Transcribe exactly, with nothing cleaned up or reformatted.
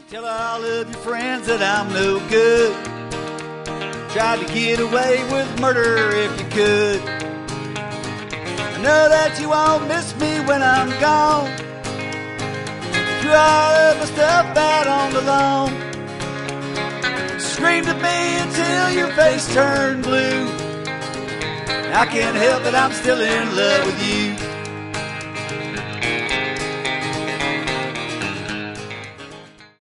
Tell all of your friends that I'm no good. Tried to get away with murder if you could. I know that you won't miss me when I'm gone. Threw all of my stuff out on the lawn. Screamed at me until your face turned blue. I can't help it, I'm still in love with you.